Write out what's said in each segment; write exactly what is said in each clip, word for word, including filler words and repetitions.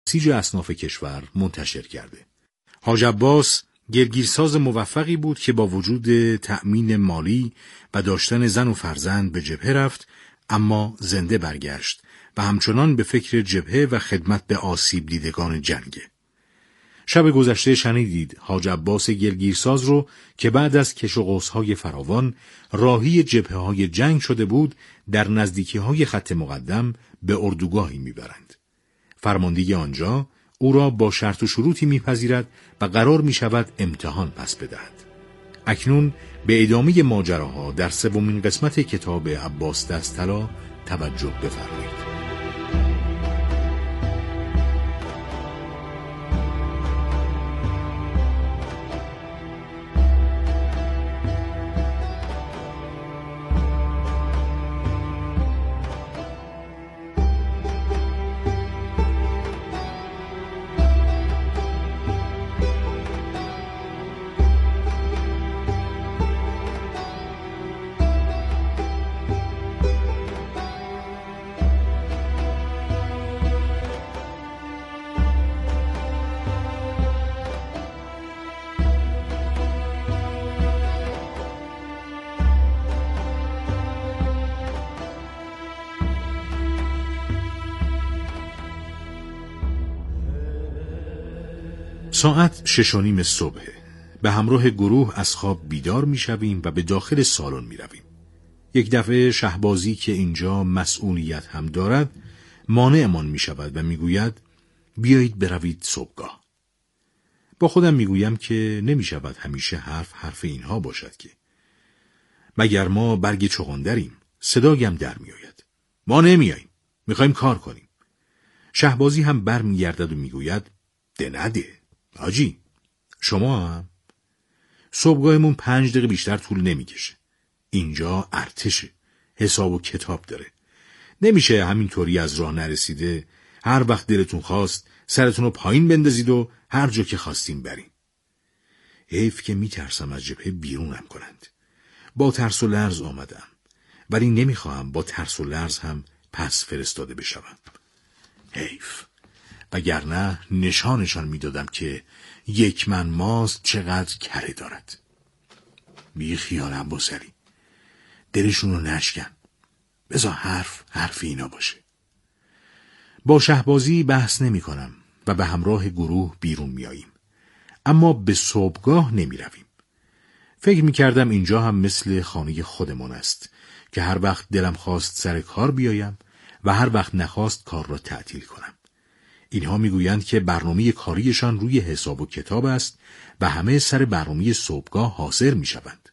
سیج اصناف کشور منتشر کرده. حاج عباس گرگیرساز موفقی بود که با وجود تأمین مالی و داشتن زن و فرزند به جبهه رفت، اما زنده برگشت و همچنان به فکر جبهه و خدمت به آسیب دیدگان جنگ. شب گذشته شنیدید حاج عباس گرگیرساز رو که بعد از کش و قوس‌های فراوان راهی جبهه‌های جنگ شده بود، در نزدیکی‌های خط مقدم به اردوگاهی میبرند. فرماندهی آنجا او را با شرط و شروطی میپذیرد و قرار میشود امتحان پس بدهد. اکنون به ادامه ماجراها در سومین قسمت کتاب عباس دستطلا توجه بفرمایید. ساعت شش و نیم صبح. به همراه گروه از خواب بیدار می شویم و به داخل سالن می رویم. یک دفعه شهبازی که اینجا مسئولیت هم دارد مانعمان می شود و می گوید بیایید بروید صبحگاه. با خودم می گویم که نمی شود همیشه حرف حرف اینها باشد که مگر ما برگ چغندریم. صدایم در می آید. ما نمی آییم. می خواهیم کار کنیم. شهبازی هم بر می گردد و می گوید ده نده. حاجی شما هم صبحگاهمون پنج دقیقه بیشتر طول نمیکشه. اینجا ارتشه، حساب و کتاب داره. نمیشه همینطوری از راه نرسیده هر وقت دلتون خواست سرتون رو پایین بندازید و هر جا که خواستیم بریم. حیف که میترسم از جبهه بیرونم کنند. با ترس و لرز آمدم، ولی نمیخواهم با ترس و لرز هم پس فرستاده بشوم. حیف. وگرنه نشانشان میدادم که یک من ماست چقدر کره دارد. بی خیالم بسری. دلشون رو نشکن. بذار حرف حرف اینا باشه. با شهبازی بحث نمی کنم و به همراه گروه بیرون می آییم. اما به صبحگاه نمی رویم. فکر می کردم اینجا هم مثل خانه خودمان است که هر وقت دلم خواست سر کار بیایم و هر وقت نخواست کار را تعطیل کنم. اینها میگویند که برنامه کاریشان روی حساب و کتاب است و همه سر برنامه صبحگاه حاضر میشوند.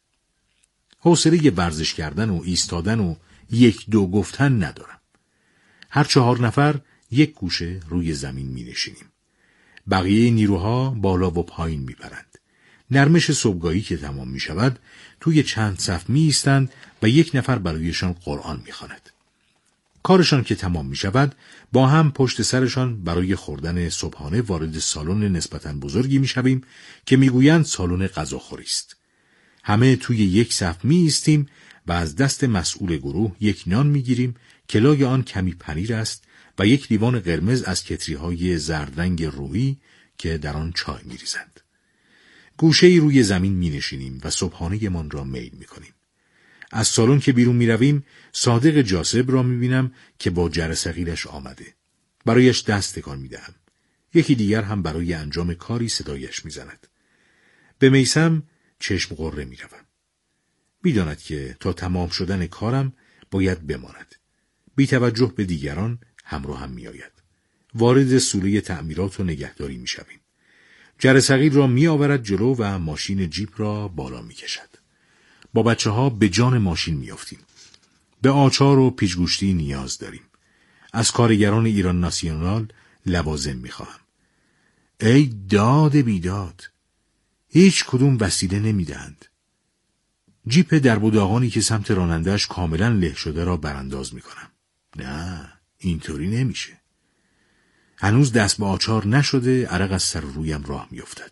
حوصله ورزش کردن و ایستادن و یک دو گفتن ندارم. هر چهار نفر یک گوشه روی زمین می نشینیم. بقیه نیروها بالا و پایین می پرند. نرمش صبحگاهی که تمام می شود توی چند صف می ایستند و یک نفر برایشان قرآن می خواند. کارشان که تمام می شود با هم پشت سرشان برای خوردن صبحانه وارد سالن نسبتاً بزرگی می شویم که می گویند سالن غذاخوری است. همه توی یک صف می ایستیم و از دست مسئول گروه یک نان می گیریم که لای آن کمی پنیر است و یک لیوان قرمز از کتریهای زردرنگ رویی که در آن چای می ریزند. گوشه‌ای روی زمین می نشینیم و صبحانه من را میل می کنیم. از سالن که بیرون می رویم صادق جاسب را می بینم که با جرثقیلش آمده. برایش دست تکان می دهم. یکی دیگر هم برای انجام کاری صدایش می زند. به میثم چشم قره می روم. می داند که تا تمام شدن کارم باید بماند. بی توجه به دیگران همراه هم می آید. وارد سوله تعمیرات و نگهداری می شویم. جرثقیل را می آورد جلو و ماشین جیپ را بالا می کشد. با بچه ها به جان ماشین می افتیم. به آچار و پیچگوشتی نیاز داریم. از کارگران ایران ناسیونال لوازم می خواهم. ای داد بیداد. هیچ کدوم وسیله نمی دهند. جیپ درب و داغانی که سمت رانندهش کاملا له شده را برانداز می کنم. نه، اینطوری نمیشه. هنوز دست به آچار نشده عرق از سر رویم راه می افتد.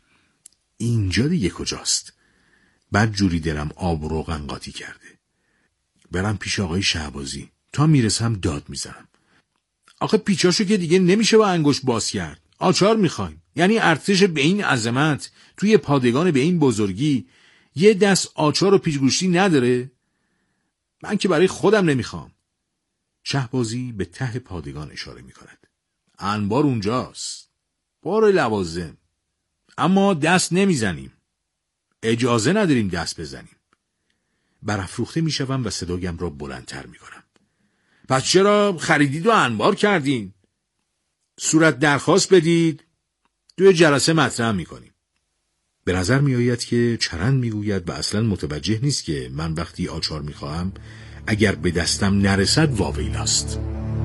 اینجا دیگه کجاست؟ بعد جوری دلم آب و روغن قاطی کرده. برم پیش آقای شهبازی. تا میرسم داد میزنم. آخه پیچاشو که دیگه نمیشه با انگشت باز کرد. آچار میخوایم. یعنی ارتش به این عظمت توی پادگان به این بزرگی یه دست آچار و پیچگوشتی نداره؟ من که برای خودم نمیخوام. شهبازی به ته پادگان اشاره میکند. انبار اونجاست. بار لوازم. اما دست نمیزنیم. اجازه نداریم دست بزنیم. برافروخته میشوم و صدایم را بلندتر میکنم. پس چرا خریدید و انبار کردین؟ صورت درخواست بدید، توی جلسه مطرح میکنیم. به نظر میآید که چرند میگوید و اصلا متوجه نیست که من وقتی آچار میخواهم اگر به دستم نرسد واویلاست.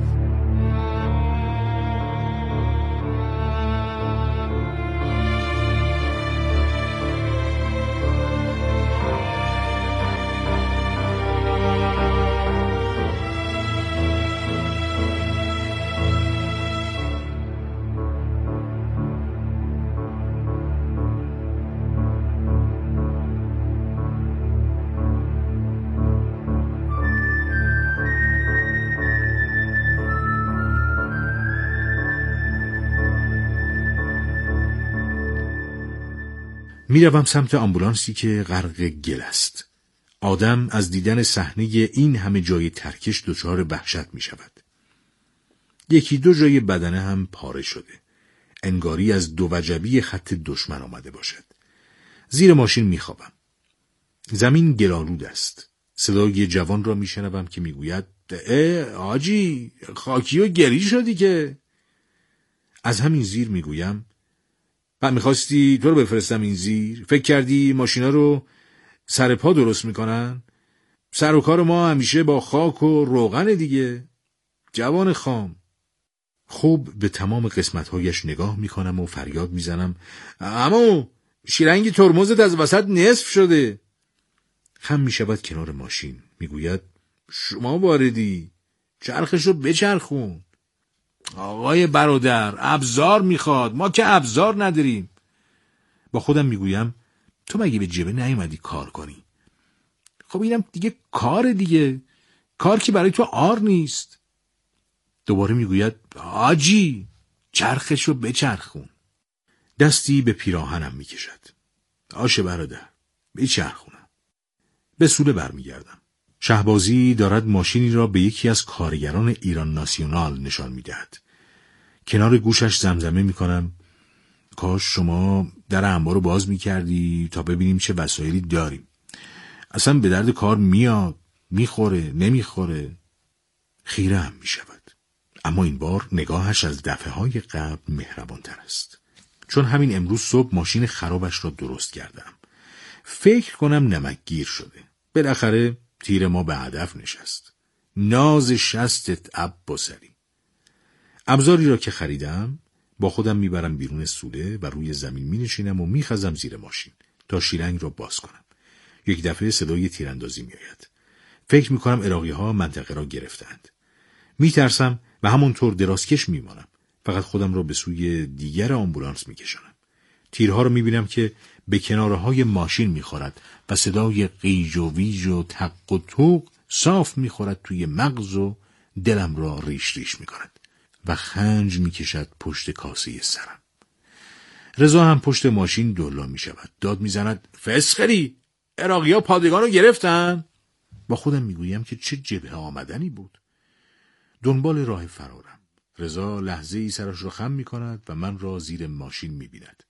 میروم سمت آمبولانسی که غرق گل است. آدم از دیدن صحنه این همه جای ترکش دچار وحشت می شود. یکی دو جای بدنه هم پاره شده. انگاری از دو وجبی خط دشمن آمده باشد. زیر ماشین می خوابم. زمین گلالود است. صدای جوان را می شنوم که می گوید اه آجی خاکی و گری شدی که. از همین زیر می گویم بعد میخواستی تو رو بفرستم این زیر؟ فکر کردی ماشینا رو سر پا درست میکنن؟ سر و کار ما همیشه با خاک و روغن دیگه. جوان خام. خوب به تمام قسمتهایش نگاه میکنم و فریاد میزنم عمو شیرنگ ترمزت از وسط نصف شده. خم میشود کنار ماشین. میگوید شما واردی، چرخشو بچرخون. آقای برادر ابزار میخواد، ما که ابزار نداریم. با خودم میگویم تو مگه به جبه نیومدی کار کنی؟ خب اینم دیگه کار دیگه، کار که برای تو آر نیست. دوباره میگوید آجی چرخشو بچرخون. دستی به پیراهنم میکشد. آشه برادر بچرخونم. به سوله برمیگردم. شهبازی دارد ماشینی را به یکی از کارگران ایران ناسیونال نشان میدهد. کنار گوشش زمزمه میکنم کاش شما در انبار رو باز میکردی تا ببینیم چه وسایلی داریم. اصلا به درد کار میاد، میخوره، نمیخوره. خیره هم میشود. اما این بار نگاهش از دفعه های قبل مهربانتر است. چون همین امروز صبح ماشین خرابش را درست کردم. فکر کنم نمکگیر شده. بالاخره تیر ما به هدف نشست. ناز شستت اب بسری. ابزاری را که خریدم با خودم میبرم بیرون سوله و روی زمین مینشینم و میخزم زیر ماشین تا شیرنگ را باز کنم. یک دفعه صدای تیراندازی میآید. فکر میکنم عراقی ها منطقه را گرفتند. میترسم و همونطور درازکش میمانم. فقط خودم را به سوی دیگر آمبولانس میکشانم. تیرها را میبینم که به کنارهای ماشین میخورد و صدای قیج و ویج و تق و توق صاف میخورد توی مغز و دلم را ریش ریش میکند و خنج میکشد پشت کاسه سرم. رضا هم پشت ماشین دولا میشود. داد میزند فسخری عراقی‌ها پادگان رو گرفتن. با خودم میگویم که چه جبهه آمدنی بود. دنبال راه فرارم. رضا لحظه ای سرش را خم میکند و من را زیر ماشین میبیند.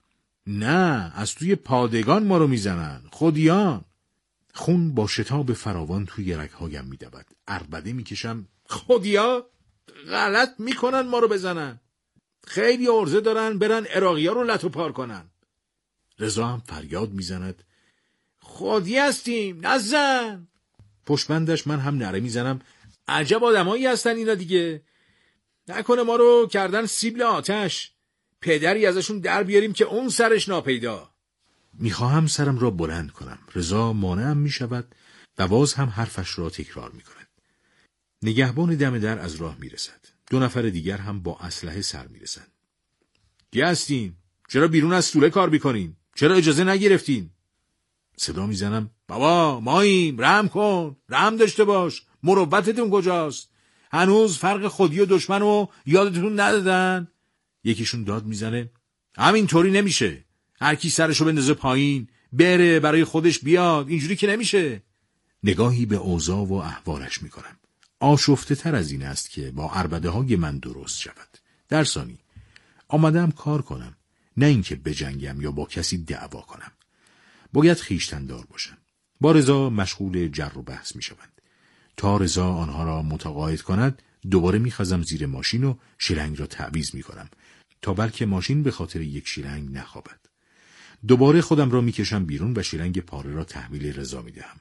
نه از توی پادگان ما رو میزنن خودیان. خون با شتاب فراوان توی رگهایم میدود. عربده میکشم خودیا غلط میکنن ما رو بزنن. خیلی عرضه دارن برن عراقی‌ها رو لتو پار کنن. رضا هم فریاد میزند خودی هستیم نزن. پشتبندش من هم نره میزنم عجب آدمایی هستن اینا دیگه. نکنه ما رو کردن سیبل آتش. پدری ازشون در بیاریم که اون سرش ناپیدا. میخواهم سرم را بلند کنم. رضا مانعم میشود و باز هم حرفش را تکرار میکند. نگهبان دم در از راه میرسد. دو نفر دیگر هم با اسلحه سر میرسند. کی هستین؟ چرا بیرون از سوله کار میکنین؟ چرا اجازه نگرفتین؟ صدا میزنم بابا ماییم، رحم کن، رحم داشته باش، مروتتون کجاست؟ هنوز فرق خودی و دشمن رو یادتون ندادن؟ یکیشون داد میزنه همینطوری نمیشه، هر کی سرشو بندازه پایین بره برای خودش بیاد، اینجوری که نمیشه. نگاهی به اوضاع و احوالش میکنم. آشفته تر از این است که با عربده های من درست شود. در ثانی آمدم کار کنم، نه اینکه بجنگم یا با کسی دعوا کنم. باید خویشتن‌دار باشم. با رضا مشغول جر و بحث میشوند. تا رضا آنها را متقاعد کند دوباره میخزم زیر ماشین و شیلنگ را تعویض میکنم تا بلکه ماشین به خاطر یک شیلنگ نخوابد. دوباره خودم را میکشم بیرون و شیلنگ پاره را تحویل رضا میدهم.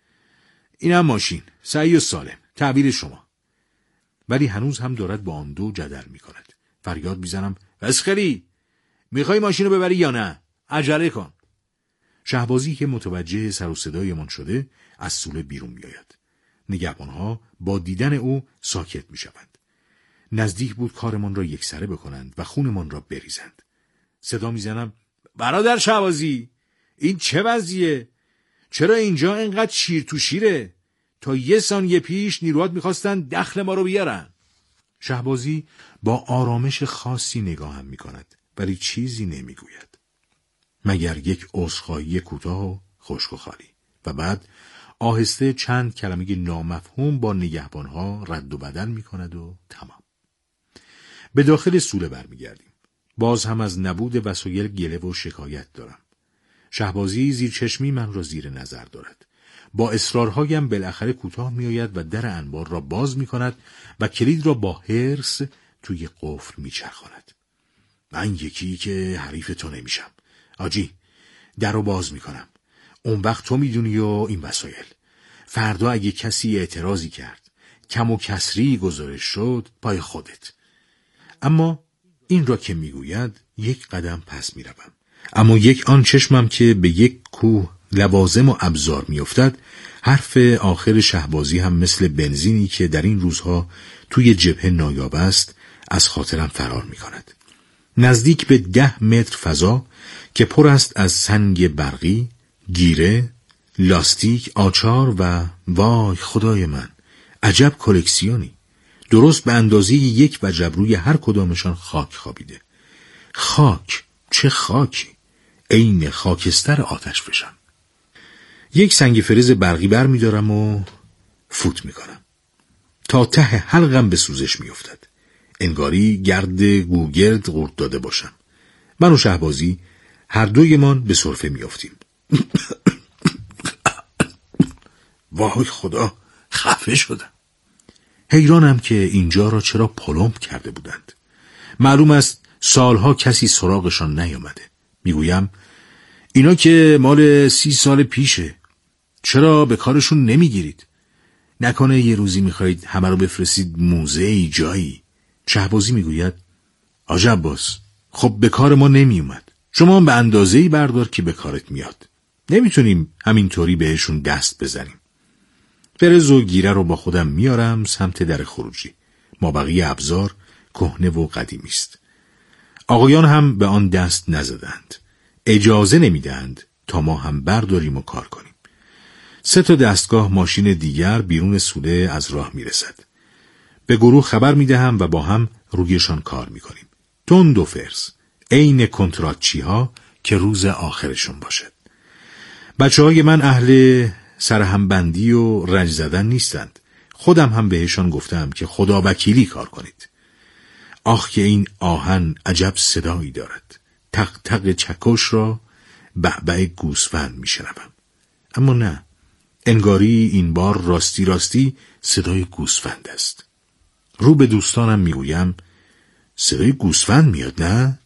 اینم ماشین، صحیح و سالم، تحویل شما. ولی هنوز هم دارد با آن دو جدل میکند. فریاد میزنم فسخری، میخوای ماشین رو ببری یا نه؟ عجله کن. شهبازی که متوجه سر و صدای من شده از سوله بیرون میآید. نگهبانها با دیدن او ساکت میشوند. نزدیک بود کارمان را یکسره بکنند و خونمان را بریزند. صدا میزنم برادر شهبازی، این چه وضعیه؟ چرا اینجا اینقدر شیر تو شیره؟ تا یه ثانیه پیش نیروات میخواستن دخل ما رو بیارن. شهبازی با آرامش خاصی نگاهم میکند ولی چیزی نمیگوید مگر یک عذرخواهی کوتاه و خشک و خالی و بعد آهسته چند کلمه نامفهوم با نگهبانها رد و بدل میکند و تمام. به داخل سوله برمیگردیم. باز هم از نبود وسایل گله و شکایت دارم. شهبازی زیر چشمی من را زیر نظر دارد. با اصرارهایم بالاخره کوتاه میآید و در انبار را باز میکند و کلید را با حرص توی قفل میچرخاند. من یکی که حریف تو نمیشم. آجی، در رو باز میکنم. اون وقت تو میدونی و این وسایل. فردا اگه کسی اعتراضی کرد، کم و کسری گزارش شد، پای خودت. اما این را که میگوید یک قدم پس میروم. اما یک آن چشمم که به یک کوه لوازم و ابزار میافتد، حرف آخر شهبازی هم مثل بنزینی که در این روزها توی جبهه نایاب است از خاطرم فرار میکند. نزدیک به ده متر فضا که پر است از سنگ برقی، گیره، لاستیک، آچار و وای خدای من، عجب کلکسیونی. درست به اندازه یک وجب روی هر کدامشان خاک خوابیده. خاک، چه خاکی، عین خاکستر آتش فشان. یک سنگ فلز برقی بر می دارم و فوت می کنم. تا ته حلقم به سوزش می افتد. انگاری گرد گوگرد قورت داده باشم. من و شهبازی هر دویمان به سرفه می افتیم. وای خدا، خفه شدم. حیرانم که اینجا را چرا پلمب کرده بودند. معلوم است سالها کسی سراغشان نیامده. میگویم اینا که مال سی سال پیشه، چرا به کارشون نمیگیرید؟ نکنه یه روزی میخواید همه رو بفرستید موزه‌ای جایی؟ شهبازی میگوید آج عباس، خب به کار ما نمیومد. شما به اندازه‌ای بردار که به کارت میاد. نمیتونیم همینطوری بهشون دست بزنیم. فرز و گیره رو با خودم میارم سمت در خروجی. مابقی ابزار کهنه و قدیمی است. آقایان هم به آن دست نزدند. اجازه نمیدهند تا ما هم برداریم و کار کنیم. سه تا دستگاه ماشین دیگر بیرون سوله از راه میرسد. به گروه خبر میدهم و با هم رویشان کار میکنیم. تند و فرز، عین کنتراتچی ها که روز آخرشون باشد. بچه های من اهل سرهمبندی و رنج زدن نیستند. خودم هم بهشان گفتم که خدا وکیلی کار کنید. آخ که این آهن عجب صدایی دارد. تق تق چکش را بعبع گوسفند میشنوم. اما نه، انگاری این بار راستی راستی صدای گوسفند است. رو به دوستانم میگویم صدای گوسفند میاد نه؟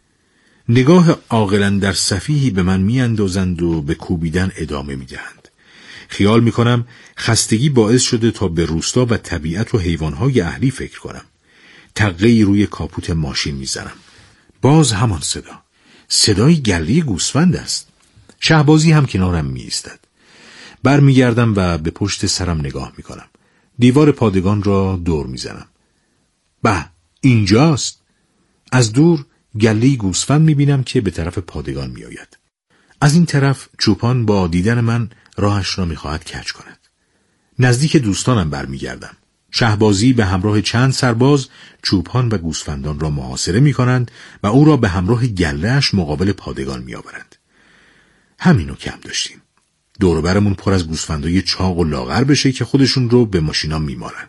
نگاه عاقلاً در سفیهی به من میاندازند و به کوبیدن ادامه میدهند. خیال میکنم خستگی باعث شده تا به روستا و طبیعت و حیوانهای اهلی فکر کنم. تقه‌ای روی کاپوت ماشین میزنم. باز همان صدا. صدای گله گوسفند است. شهبازی هم کنارم میایستد. برمیگردم و به پشت سرم نگاه میکنم. دیوار پادگان را دور میزنم. به، اینجاست. از دور گله گوسفند میبینم که به طرف پادگان میآید. از این طرف چوپان با دیدن من راهش را میخواهد کج کند. نزدیک دوستانم برمیگردم. شهبازی به همراه چند سرباز چوپان و گوسفندان را محاصره می کنند و او را به همراه گله‌اش مقابل پادگان می آورند. همینو کم داشتیم. دور و برمون پر از گوسفندای چاق و لاغر بشه که خودشون رو به ماشینا می مارن.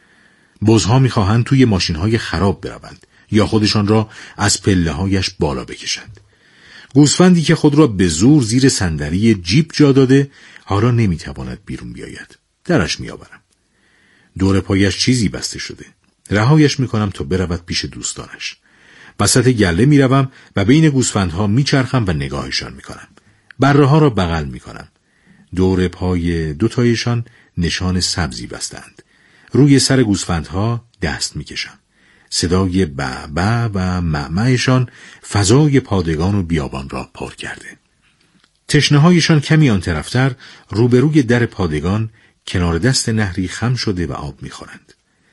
بزها می خواهند توی ماشینهای خراب بروند یا خودشان را از پله هایش بالا بکشند. گوسفندی که خود را به زور زیر صندلی جیپ جا داده حالا نمی تواند بیرون بیاید. درش می آورم. دور پایش چیزی بسته شده. رهایش می کنم تا برود پیش دوستانش. وسط گله می روم و بین گوسفندها می چرخم و نگاهشان می کنم. بره ها را بغل می کنم. دور پای دوتایشان نشان سبزی بستند. روی سر گوسفندها دست می کشم. صدای بعبع و معمعشان فضای پادگان و بیابان را پر کرده. تشنه‌هایشان کمی آن طرفتر روبروی در پادگان کنار دست نهری خم شده و آب می‌خورند.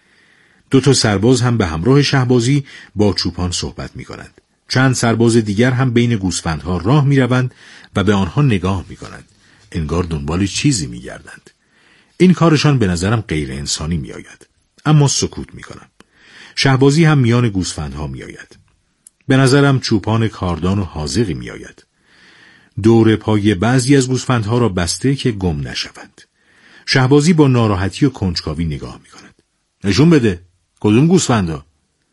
دو تا سرباز هم به همراه شهبازی با چوپان صحبت می‌کنند. چند سرباز دیگر هم بین گوسفندها راه می‌روند و به آنها نگاه می‌کنند. انگار دنبال چیزی می‌گردند. این کارشان به نظرم غیر انسانی می‌آید. اما سکوت می‌کنم. شهبازی هم میان گوسفندها می‌آید. به نظرم چوپان کاردان و حاذقی می‌آید. دور پای بعضی از گوسفندها را بسته که گم نشوند. شهبازی با ناراحتی و کنجکاوی نگاه می‌کند. نشون بده. کدوم گوسفندا؟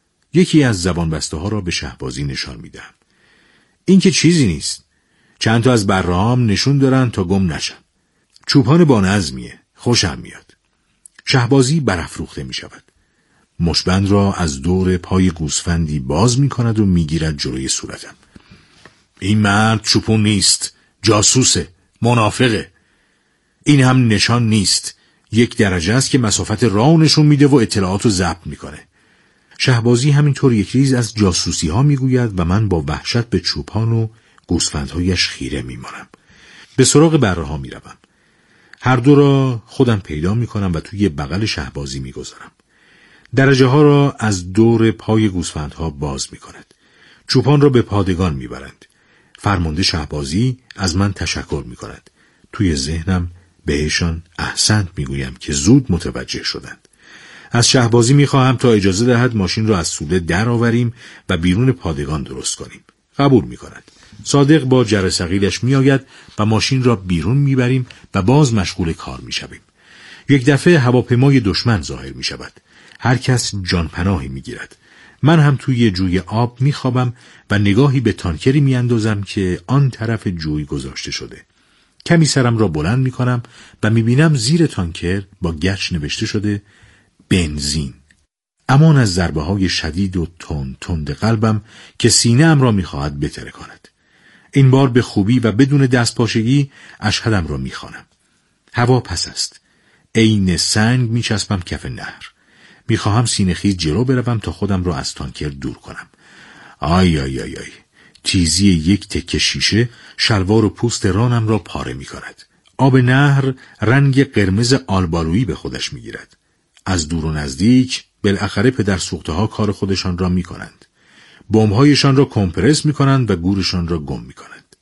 یکی از زبان بسته ها را به شهبازی نشان میدم. این که چیزی نیست. چند تا از برهام نشون دارن تا گم نشن. چوپان با نظمیه. خوشم میاد. شهبازی برافروخته می شود. مشبند را از دور پای گوسفندی باز می کند و می گیرد جلوی صورتم. این مرد چوپون نیست. جاسوسه. منافقه. این هم نشان نیست. یک درجه است که مسافت راه نشون میده و اطلاعات رو ضبط میکنه. شهبازی همینطور یک ریز از جاسوسی ها میگوید و من با وحشت به چوپان و گوسفندهایش خیره میمانم. به سراغ بره ها میروم. هر دو را خودم پیدا میکنم و توی بغل شهبازی میگذارم. درجه ها را از دور پای گوسفندها باز میکند. چوپان را به پادگان میبرند. فرمانده شهبازی از من تشکر میکند. توی ذهنم بهشان احسنت میگویم که زود متوجه شدند. از شهبازی میخواهم تا اجازه دهد ماشین را از سوله در آوریم و بیرون پادگان درست کنیم. قبول میکند. صادق با جره ثقیلش میآید و ماشین را بیرون میبریم و باز مشغول کار میشویم. یک دفعه هواپیمای دشمن ظاهر میشود. هر کس جان پناهی میگیرد. من هم توی جوی آب میخوابم و نگاهی به تانکری میاندازم که آن طرف جوی گذاشته شده. کمی سرم را بلند می کنم و می بینم زیر تانکر با گچ نوشته شده بنزین. امان از ضربه های شدید و تند تند قلبم که سینه ام را می خواهد بترکاند. این بار به خوبی و بدون دستپاشگی اشهدم را می خوانم. هوا پس است. عین سنگ می چسبم کف نهر. می خواهم سینه خیز جلو بروم تا خودم را از تانکر دور کنم. آی آی آی آی. تیزی یک تکه شیشه شلوار و پوست رانم را پاره می کند. آب نهر رنگ قرمز آلبالویی به خودش می گیرد. از دور و نزدیک بالاخره پدر سوخته ها کار خودشان را می کنند. بمب‌هایشان را کمپرس می کنند و گورشان را گم می کنند.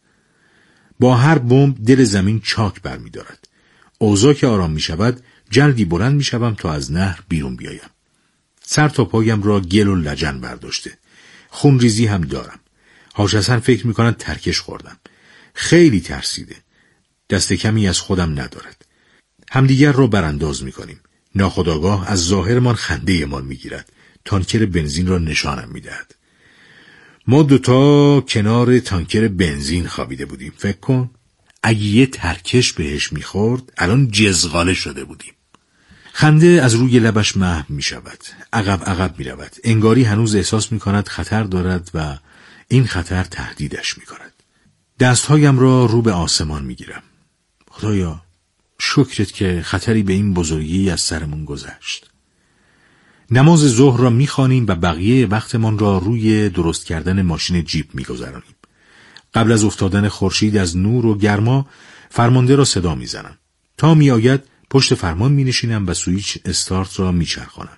با هر بمب دل زمین چاک بر می دارد. اوضاع که آرام می شود جلدی بلند می شوم تا از نهر بیرون بیایم. سر تا پایم را گل و لجن برداشته. خون ریزی هم دارم. حاج حسن فکر می کند ترکش خوردم. خیلی ترسیده. دست کمی از خودم ندارد. همدیگر را برانداز می کنیم. ناخودآگاه از ظاهرمان خنده مان می گیرد. تانکر بنزین را نشانم می دهد. ما دوتا کنار تانکر بنزین خوابیده بودیم. فکر کن اگه یه ترکش بهش می خورد الان جزغاله شده بودیم. خنده از روی لبش محو می شود. عقب عقب می رود. انگاری هنوز احساس می کند خطر دارد و این خطر تهدیدش می کند. دستهایم را رو به آسمان می گیرم. خدایا شکرت که خطری به این بزرگی از سرمون گذشت. نماز ظهر را می خوانیم و بقیه وقتمان را روی درست کردن ماشین جیپ می گذرانیم. قبل از افتادن خورشید از نور و گرما فرمانده را صدا می زنم. تا می آید پشت فرمان می نشینم و سویچ استارت را می چرخانم.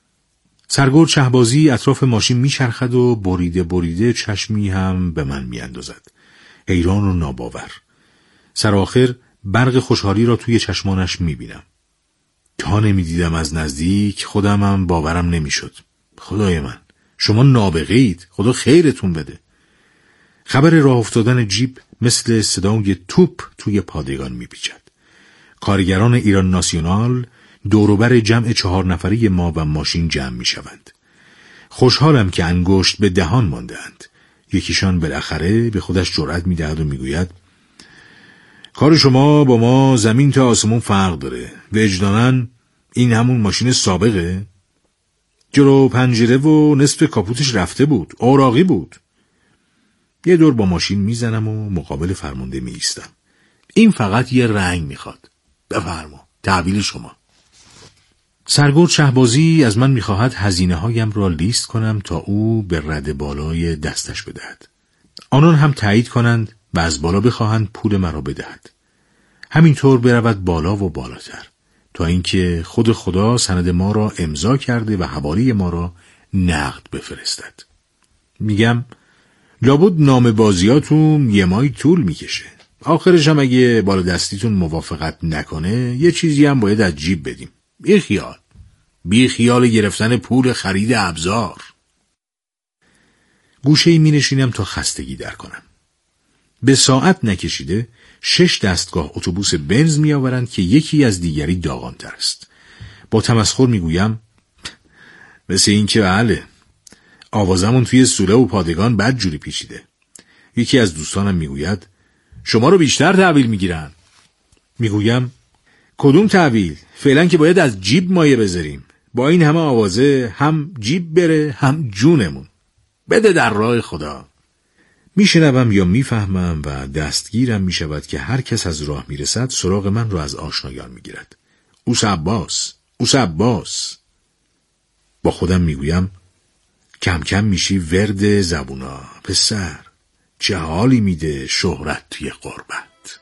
سرگرد شهبازی اطراف ماشین می چرخد و بریده بریده چشمی هم به من می اندازد. حیران و ناباور. سرآخر برق خوشحالی را توی چشمانش می بینم. تا نمیدیدم از نزدیک خودم هم باورم نمیشد. خدای من، شما نابغه اید، خدا خیرتون بده. خبر راه افتادن جیپ مثل صدای توپ توی پادگان میپیچد. کارگران ایران ناسیونال دوروبر جمع چهار نفری ما و ماشین جمع میشوند. خوشحالم که انگشت به دهان مانده‌اند. یکیشان بالاخره به خودش جرأت میدهد و میگوید کار شما با ما زمین تا آسمون فرق داره. وجداناً این همون ماشین سابقه؟ جلو پنجره و نصف کاپوتش رفته بود، اوراقی بود. یه دور با ماشین میزنم و مقابل فرمانده میایستم. این فقط یه رنگ میخواد. بفرما، تحویل شما. سرگرد شهبازی از من میخواهد هزینه هایم را لیست کنم تا او به رد بالای دستش بدهد. آنان هم تایید کنند و از بالا بخواهند پول مرا بدهد. همینطور برود بالا و بالاتر تا اینکه خود خدا سند ما را امضا کرده و حوالی ما را نقد بفرستد. میگم لابد نام بازیاتون یه ماهی طول میکشه. آخرش هم اگه بالا دستیتون موافقت نکنه یه چیزی هم باید از جیب بدیم. بی خیال بی خیال گرفتن پول خرید ابزار. گوشه‌ای می نشینم تا خستگی در کنم. به ساعت نکشیده شش دستگاه اتوبوس بنز می آورند که یکی از دیگری داغان‌تر است. با تمسخر می گویم مثل این که بله، آوازمون توی سوله و پادگان بد جوری پیچیده. یکی از دوستانم می گوید شما رو بیشتر تحویل می گیرن. می گویم کدوم تحویل؟ فعلا که باید از جیب مایه بذاریم. با این همه آوازه هم جیب بره هم جونمون. بده در راه خدا. میشنوم یا میفهمم و دستگیرم میشود که هر کس از راه میرسد سراغ من رو از آشنایان میگیرد. اوس عباس، اوس عباس. با خودم میگویم کم کم میشی ورد زبونا پسر. چه حالی میده شهرت توی غربت.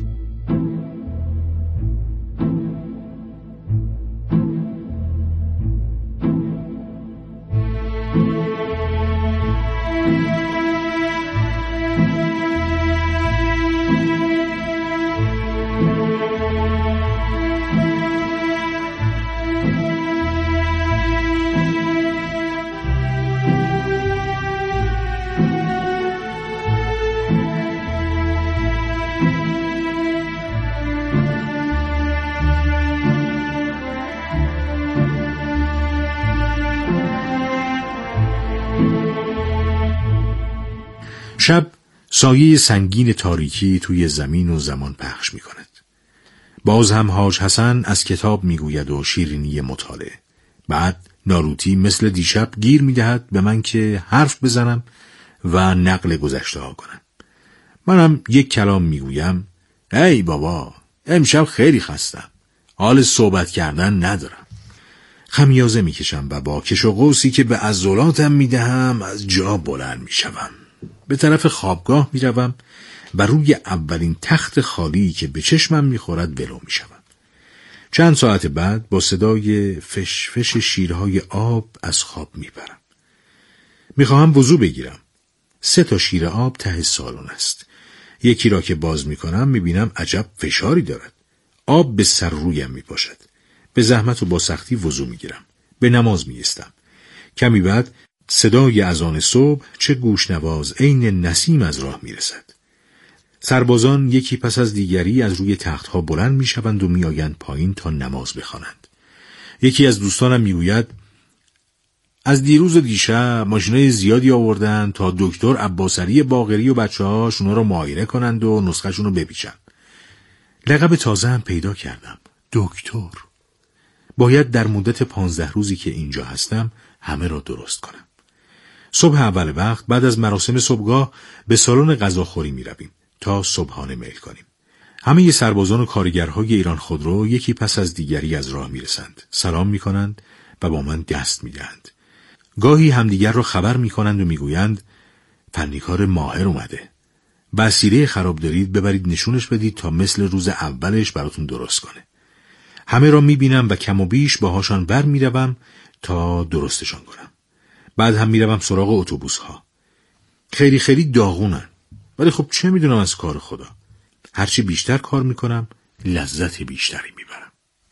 شب سایه سنگین تاریکی توی زمین و زمان پخش می کند. باز هم حاج حسن از کتاب می گوید و شیرینی مطالعه. بعد ناروتی مثل دیشب گیر می دهد به من که حرف بزنم و نقل گذشته ها کنم. منم یک کلام می گویم ای بابا، امشب خیلی خستم. حال صحبت کردن ندارم. خمیازه می کشم و با کش و قوسی که به عضلاتم می دهم از جا بلند می شوم. به طرف خوابگاه می روم و روی اولین تخت خالی که به چشمم می خورد ولو می شوم. چند ساعت بعد با صدای فش فش شیرهای آب از خواب می پرم. می خواهم وضو بگیرم. سه تا شیر آب ته سالن است. یکی را که باز می کنم می بینم عجب فشاری دارد. آب به سر رویم می پاشد. به زحمت و با سختی وضو می گیرم. به نماز می ایستم. کمی بعد صدای اذان صبح چه گوشنواز عین نسیم از راه می رسد. سربازان یکی پس از دیگری از روی تختها بلند می شوند و می آیند پایین تا نماز بخوانند. یکی از دوستانم می گوید از دیروز و دیشب ماشینای زیادی آوردن تا دکتر عباسعلی باقری و بچه هاش اونا رو معاینه کنند و نسخه شون رو بپیچن. لقب تازه هم پیدا کردم. دکتر. باید در مدت پانزده روزی که اینجا هستم همه را درست کنم. صبح اول وقت بعد از مراسم صبحگاه به سالن غذاخوری می رویم تا صبحانه میل کنیم. همه ی سربازان و کارگرهای ایران خودرو یکی پس از دیگری از راه می رسند. سلام می کنند و با من دست می دهند. گاهی همدیگر را خبر می کنند و می گویند فنیکار ماهر اومده. وسیله خراب دارید ببرید نشونش بدید تا مثل روز اولش براتون درست کنه. همه را می بینم و کم و بیش باهاشان بر می روم تا درستشان کنم. بعد هم می روم سراغ اتوبوس ها. خیلی خیلی داغونن. ولی خب چه می دونم از کار خدا. هرچی بیشتر کار می کنم لذت بیشتری می برم.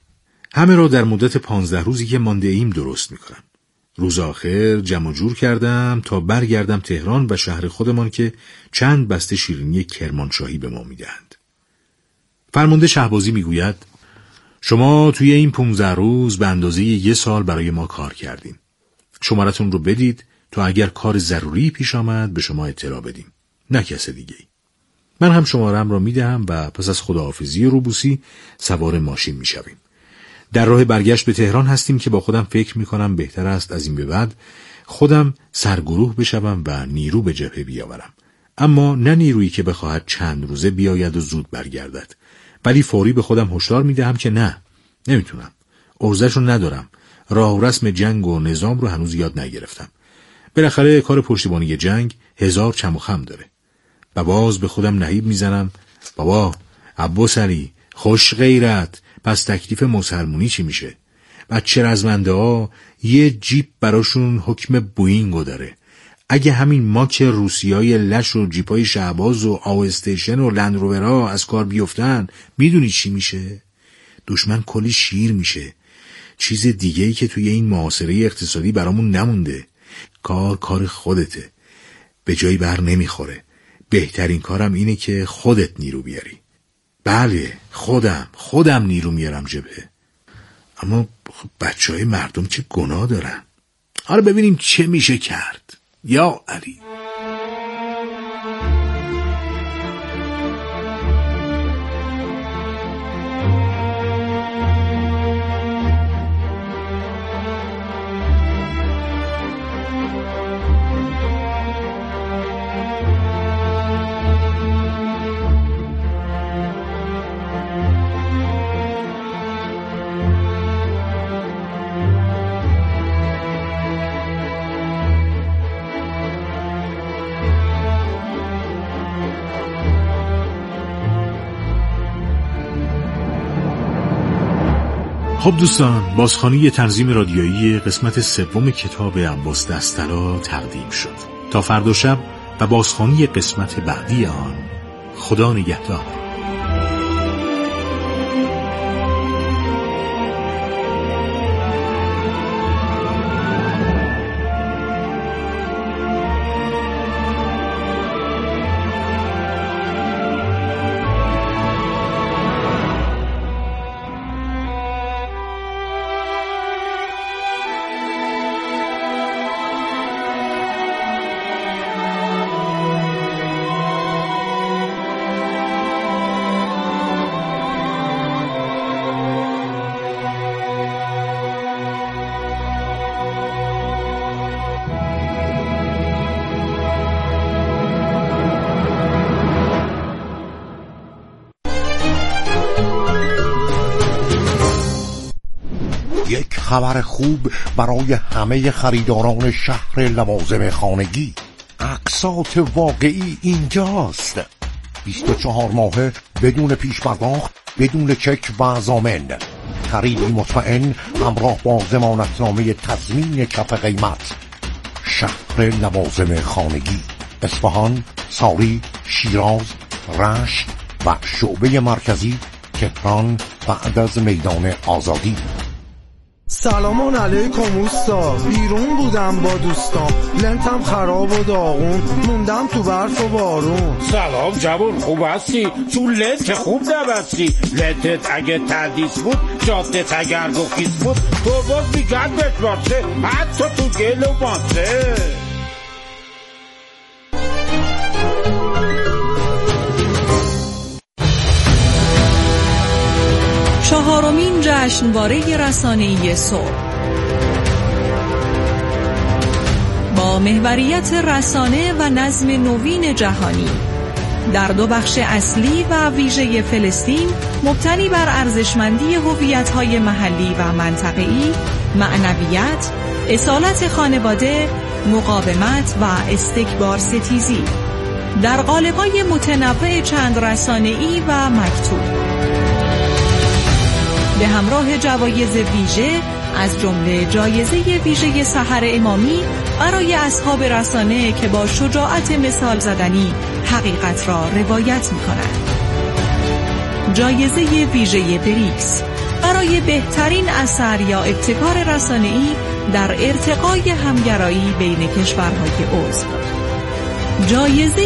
همه را در مدت پانزده روزی که مانده ایم درست میکنم. روز آخر جمع جور کردم تا برگردم تهران و شهر خودمان که چند بسته شیرینی کرمانشاهی به ما میدهند. فرمانده شهبازی میگوید شما توی این پونزده روز به اندازه یه سال برای ما کار کردین. شمارتون رو بدید تا اگر کار ضروری پیش آمد به شما اطلاع بدیم، نه کس دیگه. من هم شمارم را میدهم و پس از خداحافظی روبوسی سوار ماشین میشویم. در راه برگشت به تهران هستیم که با خودم فکر میکنم بهتر است از این به بعد خودم سرگروه بشوم و نیرو به جبهه بیاورم. اما نه نیرویی که بخواهد چند روزه بیاید و زود برگردد، ولی فوری به خودم هشدار میدهم که نه، نمیتونم، ارزش رو ندارم، راه و رسم جنگ و نظام رو هنوز یاد نگرفتم. بالاخره کار پشتیبانی جنگ هزار چم و خم داره. و باز به خودم نهیب میزنم بابا عباس علی خوش غیرت، پس تکلیف مسلمونی چی میشه؟ بچه رزمنده ها یه جیپ براشون حکم بوینگو داره. اگه همین ماک روسیای لش و جیپای شهباز و آو استیشن و لندروورها از کار بیفتن، میدونی چی میشه؟ دشمن کلی شیر میشه. چیز دیگه‌ای که توی این محاصره اقتصادی برامون نمونده. کار کار خودته، به جایی بر نمیخوره. بهترین کارم اینه که خودت نیرو بیاری. بله خودم خودم نیرو میارم جبهه. اما بچه های مردم چه گناه دارن؟ حالا ببینیم چه میشه کرد. یا علی. خب دوستان، بازخوانی تنظیم رادیویی قسمت سوم کتاب عباس دست‌طلا تقدیم شد. تا فردا شب و بازخوانی قسمت بعدی آن، خدا نگهدار. یک خبر خوب برای همه خریداران شهر لوازم خانگی. اقساط واقعی اینجاست. بیست و چهار ماهه بدون پیش پرداخت، بدون چک و ضامن. خریدی مطمئن همراه با ضمانتنامه تضمین کف قیمت. شهر لوازم خانگی، اصفهان، ساری، شیراز، رشت و شعبه مرکزی تهران بعد از میدان آزادی. سلام علیکم اوستا، بیرون بودم با دوستام، لنتم خراب و داغون، موندم تو برف و بارون. سلام جوان، خوب هستی؟ تو لنت خوب نبستی. لنتت اگه تردیس بود، جادت اگر گفیز بود، تو باز میگن بشمارسه، حتی تو گل و ماسه. چهارمین جشنواره رسانه‌ای صلح با محوریت رسانه و نظم نوین جهانی در دو بخش اصلی و ویژه فلسطین مبتنی بر ارزشمندی هویت‌های محلی و منطقه‌ای، معنویت، اصالت خانواده، مقاومت و استکبار ستیزی در قالب‌های متنوع چند رسانه‌ای و مکتوب، به همراه جوایز ویژه از جمله جایزه ویژه سحر امامی برای اصحاب رسانه که با شجاعت مثال زدنی حقیقت را روایت می‌کنند. جایزه ویژه بریکس برای برای بهترین اثر یا ابتکار رسانه‌ای در ارتقای همگرایی بین کشورهای عضو. جایزه